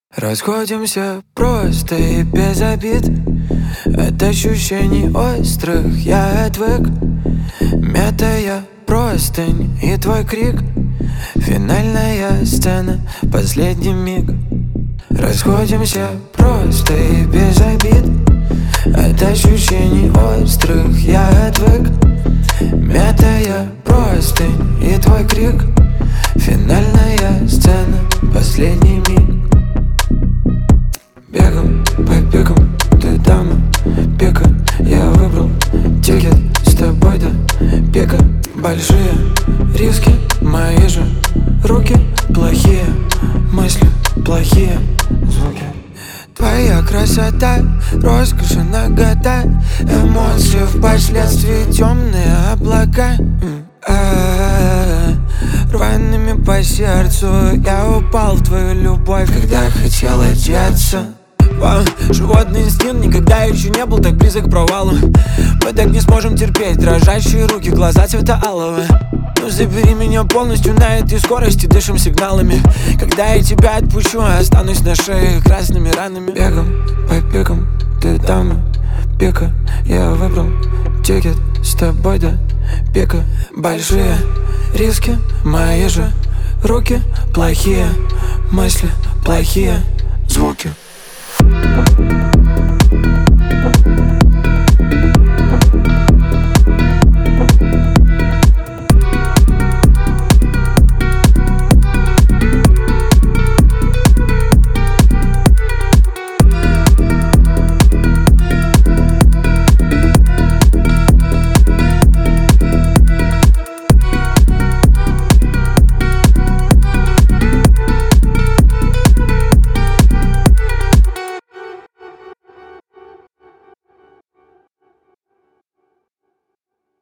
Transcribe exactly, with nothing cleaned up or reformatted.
Расходимся просто и без обид. От ощущений острых я отвык. Мятая простынь и твой крик. Финальная сцена, последний миг. Расходимся просто и без обид. От ощущений острых я отвык. Мятая простынь и твой крик. Финальная сцена, последний миг. Бегом, по бегам, ты дама, пека. Я выбрал тикет с тобой до пека. Большие риски, мои же руки. Плохие мысли, плохие звуки. Твоя красота, роскошь и нагота. Эмоции впоследствии темные облака. Рваными по сердцу я упал в твою любовь, когда хотел одеться. Вау, животный инстинкт никогда еще не был так близок к провалу. Мы так не сможем терпеть, дрожащие руки, глаза цвета алого. Ну забери меня полностью на этой скорости, дышим сигналами. Когда я тебя отпущу, останусь на шее красными ранами. Бегом, по бегам, ты дама, пека. Я выбрал тикет с тобой до пека. Большие риски, мои же руки. Плохие мысли, плохие